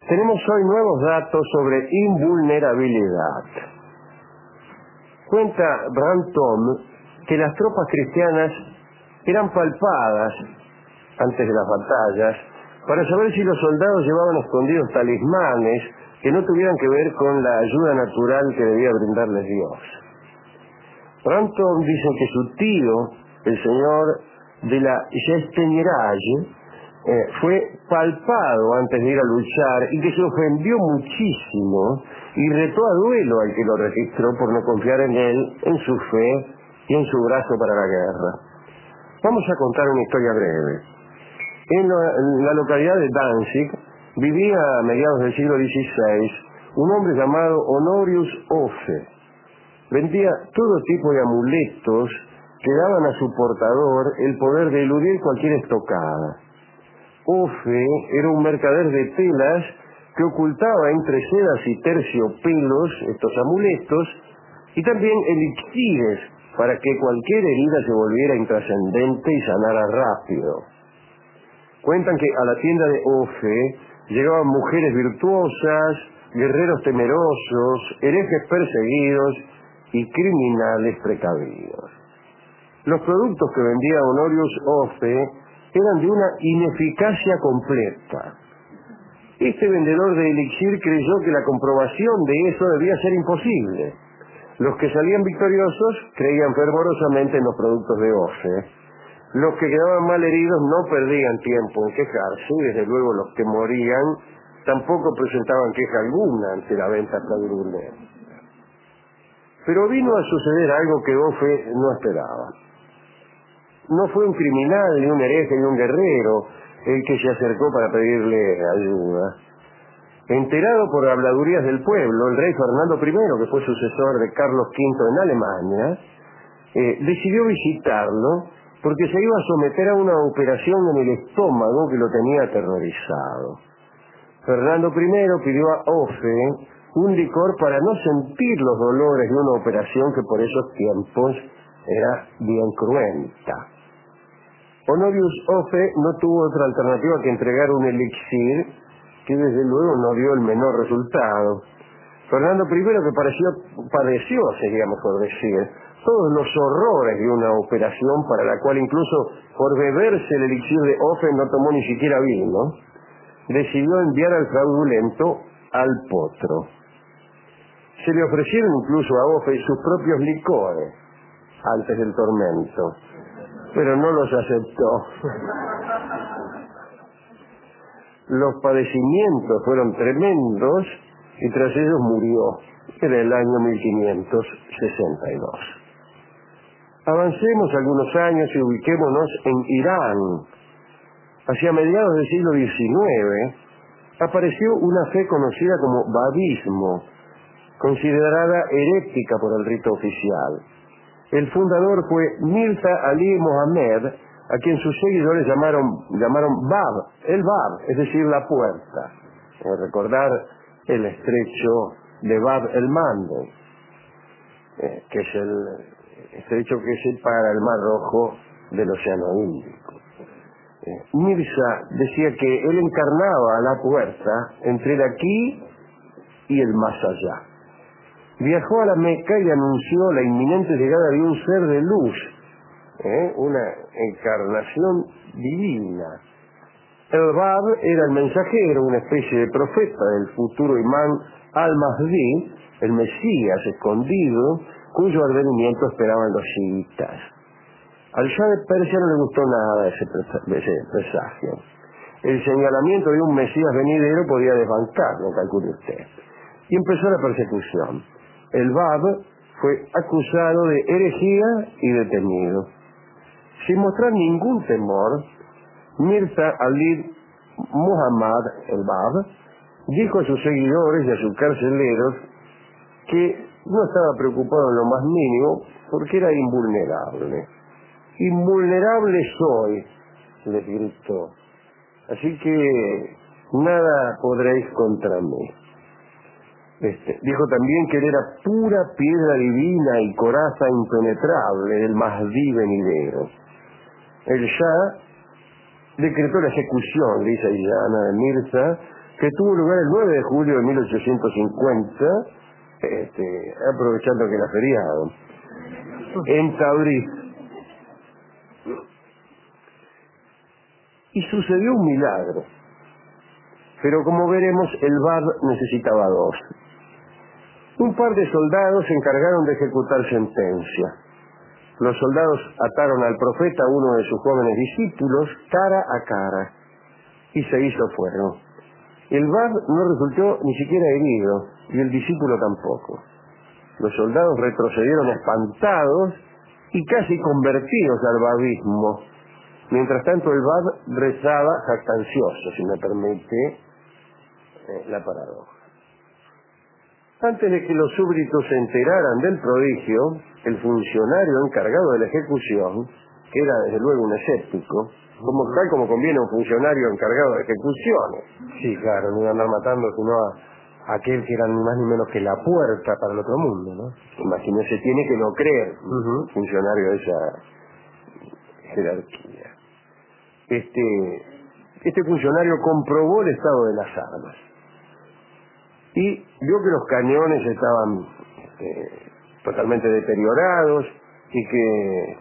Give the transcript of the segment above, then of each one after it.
Tenemos hoy nuevos datos sobre invulnerabilidad. Cuenta Brantôme que las tropas cristianas eran palpadas antes de las batallas para saber si los soldados llevaban escondidos talismanes que no tuvieran que ver con la ayuda natural que debía brindarles Dios. Brantôme dice que su tío, el señor de la Gesteñeraille, fue palpado antes de ir a luchar y que se ofendió muchísimo y retó a duelo al que lo registró por no confiar en él, en su fe y en su brazo para la guerra. Vamos a contar una historia breve. En la localidad de Danzig vivía a mediados del siglo XVI un hombre llamado Honorius Offe. Vendía todo tipo de amuletos que daban a su portador el poder de eludir cualquier estocada. Offe era un mercader de telas que ocultaba entre sedas y terciopelos estos amuletos y también elixires para que cualquier herida se volviera intrascendente y sanara rápido. Cuentan que a la tienda de Offe llegaban mujeres virtuosas, guerreros temerosos, herejes perseguidos y criminales precavidos. Los productos que vendía Honorius Offe eran de una ineficacia completa. Este vendedor de elixir creyó que la comprobación de eso debía ser imposible. Los que salían victoriosos creían fervorosamente en los productos de Offe. Los que quedaban mal heridos no perdían tiempo en quejarse y desde luego los que morían tampoco presentaban queja alguna ante la venta fraudulenta. Pero vino a suceder algo que Offe no esperaba. No fue un criminal, ni un hereje, ni un guerrero el que se acercó para pedirle ayuda. Enterado por habladurías del pueblo, el rey Fernando I, que fue sucesor de Carlos V en Alemania, decidió visitarlo porque se iba a someter a una operación en el estómago que lo tenía aterrorizado. Fernando I pidió a Offe un licor para no sentir los dolores de una operación que por esos tiempos era bien cruenta. Honorius Offe no tuvo otra alternativa que entregar un elixir que desde luego no dio el menor resultado. Fernando I, que padeció, sería mejor decir, todos los horrores de una operación para la cual incluso por beberse el elixir de Offe no tomó ni siquiera vino, decidió enviar al fraudulento al potro. Se le ofrecieron incluso a Offe sus propios licores antes del tormento, pero no los aceptó. Los padecimientos fueron tremendos y tras ellos murió en el año 1562. Avancemos algunos años y ubiquémonos en Irán. Hacia mediados del siglo XIX apareció una fe conocida como babismo, considerada herética por el rito oficial. El fundador fue Mirza Ali Mohammed, a quien sus seguidores llamaron Bab, el Bab, es decir, la puerta. Recordar el estrecho de Bab el Mandeb, que es el estrecho que separa el Mar Rojo del Océano Índico. Mirza decía que él encarnaba la puerta entre el aquí y el más allá. Viajó a la Meca y anunció la inminente llegada de un ser de luz, una encarnación divina. El Bab era el mensajero, una especie de profeta del futuro imán al-Mahdi, el Mesías escondido, cuyo advenimiento esperaban los chiitas. Al Shah de Persia no le gustó nada ese presagio. El señalamiento de un Mesías venidero podía desbancarlo, calcule usted. Y empezó la persecución. El Bab fue acusado de herejía y detenido. Sin mostrar ningún temor, Mirza Ali Muhammad, el Bab, dijo a sus seguidores y a sus carceleros que no estaba preocupado en lo más mínimo porque era invulnerable. Invulnerable soy, les gritó. Así que nada podréis contra mí. Dijo también que él era pura piedra divina y coraza impenetrable del Mahdi venidero. El Shah decretó la ejecución lisa y llana de Mirza que tuvo lugar el 9 de julio de 1850, aprovechando que era feriado, en Tabriz. Y sucedió un milagro. Pero como veremos, el Bab necesitaba dos. Un par de soldados se encargaron de ejecutar sentencia. Los soldados ataron al profeta a uno de sus jóvenes discípulos cara a cara y se hizo fuego. El Bab no resultó ni siquiera herido y el discípulo tampoco. Los soldados retrocedieron espantados y casi convertidos al babismo. Mientras tanto el Bab rezaba jactancioso, si me permite la paradoja. Antes de que los súbditos se enteraran del prodigio, el funcionario encargado de la ejecución, que era desde luego un escéptico, tal como conviene un funcionario encargado de ejecuciones. Sí, claro, no iba a andar matando sino a aquel que era ni más ni menos que la puerta para el otro mundo, ¿no? Imagínese, tiene que no creer un funcionario de esa jerarquía. Este funcionario comprobó el estado de las armas y vio que los cañones estaban totalmente deteriorados y que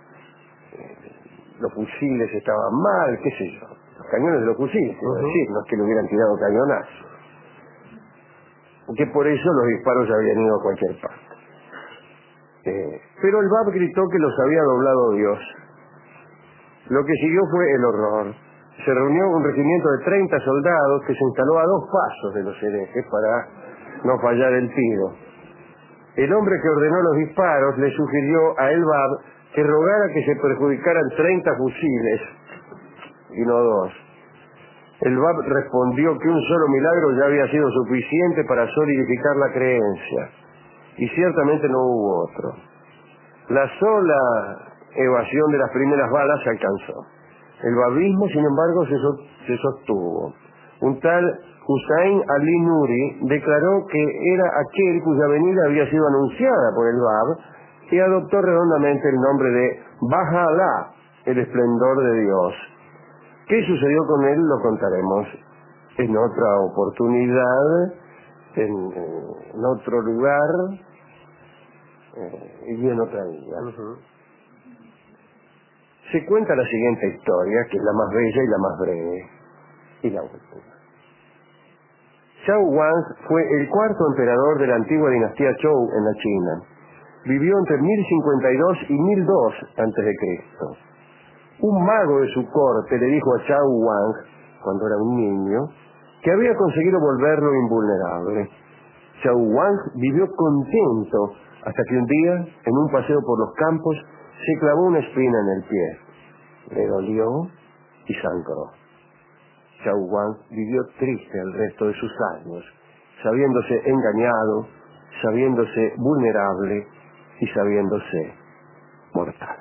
los fusiles estaban mal, qué sé yo. Los cañones de los fusiles, quiero decir, no es que le hubieran tirado cañonazos. Que por eso los disparos habían ido a cualquier parte. Pero el Bab gritó que los había doblado Dios. Lo que siguió fue el horror. Se reunió un regimiento de 30 soldados que se instaló a 2 pasos de los herejes para no fallar el tiro. El hombre que ordenó los disparos le sugirió a el Bab que rogara que se perjudicaran 30 fusiles y no 2. El Bab respondió que un solo milagro ya había sido suficiente para solidificar la creencia, y ciertamente no hubo otro. La sola evasión de las primeras balas se alcanzó. El babismo, sin embargo, se sostuvo. Un tal Hussein Ali Nuri declaró que era aquel cuya venida había sido anunciada por el Bab y adoptó redondamente el nombre de Baha'u'llah, el esplendor de Dios. ¿Qué sucedió con él? Lo contaremos en otra oportunidad, en otro lugar y en otra vida. Se cuenta la siguiente historia, que es la más bella y la más breve, y la última. Shao Wang fue el 4º emperador de la antigua dinastía Zhou en la China. Vivió entre 1052 y 1002 a.C. Un mago de su corte le dijo a Shao Wang, cuando era un niño, que había conseguido volverlo invulnerable. Shao Wang vivió contento hasta que un día, en un paseo por los campos, se clavó una espina en el pie. Le dolió y sangró. Shao Wang vivió triste el resto de sus años, sabiéndose engañado, sabiéndose vulnerable y sabiéndose mortal.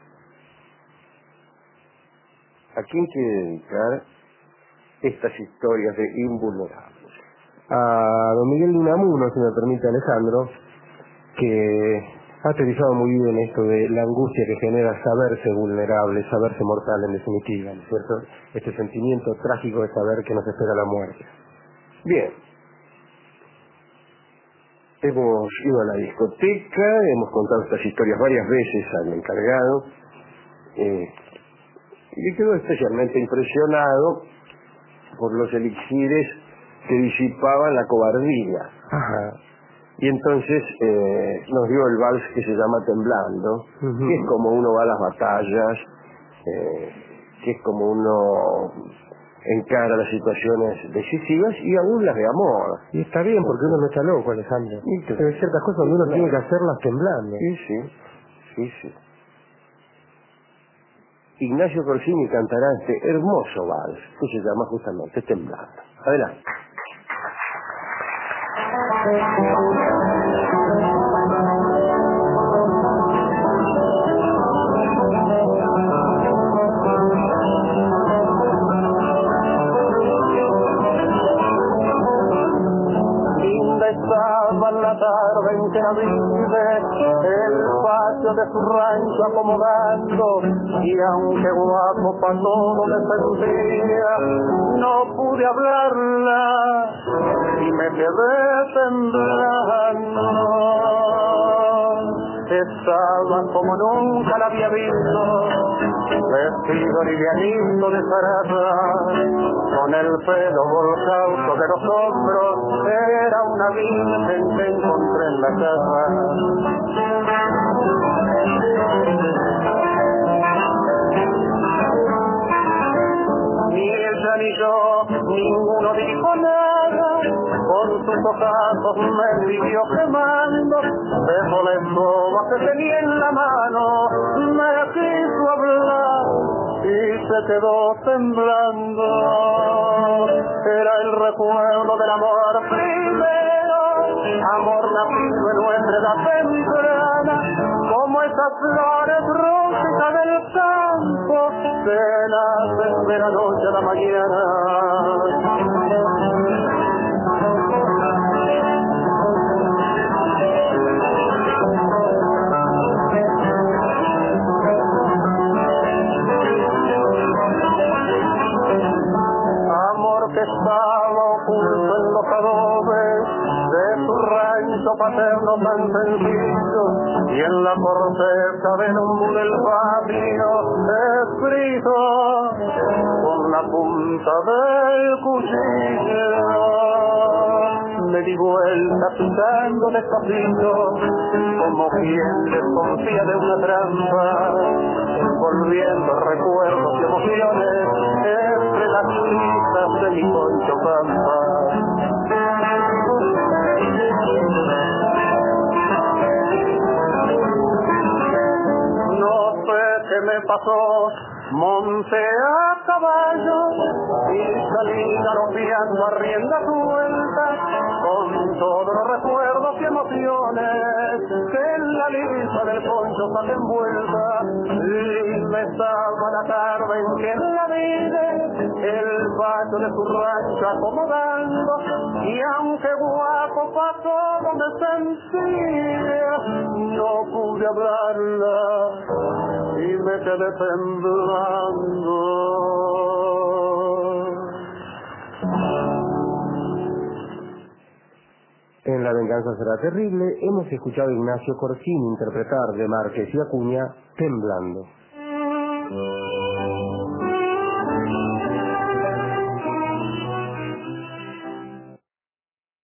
¿A quién quiere dedicar estas historias de invulnerables? A don Miguel de Unamuno, si me permite, Alejandro, que ha utilizado muy bien esto de la angustia que genera saberse vulnerable, saberse mortal en definitiva, ¿no es cierto? Este sentimiento trágico de saber que nos espera la muerte. Bien. Hemos ido a la discoteca, hemos contado estas historias varias veces al encargado, y quedó especialmente impresionado por los elixires que disipaban la cobardía. Ajá. Y entonces nos dio el vals que se llama Temblando, que es como uno va a las batallas, que es como uno encara las situaciones decisivas y aún las de amor. Y está bien, porque uno no está loco, Alejandro. Hay ciertas cosas donde uno tiene que hacerlas temblando. Sí. Ignacio Corsini cantará este hermoso vals, que se llama justamente Temblando. Adelante. besaba la tarde en que la vive, el patio de su rancho acomodando, y aunque guapo pa' todo me sentía, no pude hablarla y me quedé temblando. Estaba como nunca la había visto, vestido livianito de zaraza, con el pelo volcado sobre los hombros, era una virgen que encontré en la casa. Ni ella ni yo, ninguno dijo nada, con sus ojazos me siguió quemando, dejó la escoba que tenía en la mano, me quiso hablar y se quedó temblando. Era el recuerdo del amor primero, amor nacido en nuestra edad temprana, como esas flores rústicas del campo que nacen de la noche a la mañana. Que estaba oculto en los adobes de su rancho paterno tan sencillo, y en la corteza del umbu del patio escrito con la punta del cuchillo. Me di vuelta pisando despacito, como quien desconfía de una trampa, volviendo recuerdos y emociones entre las listas de mi Poncho Pampa. No sé qué me pasó, monté a caballo y salí galopeando a rienda suelta, con todos los recuerdos y emociones que en la lisa del poncho sale envuelta. Linda estaba la tarde en que la vine, el patio de su rancho acomodando, y aunque guapo pasó donde sentía, no pude hablarla y me quedé temblando. En La venganza será terrible hemos escuchado a Ignacio Corsini interpretar de Márquez y Acuña Temblando.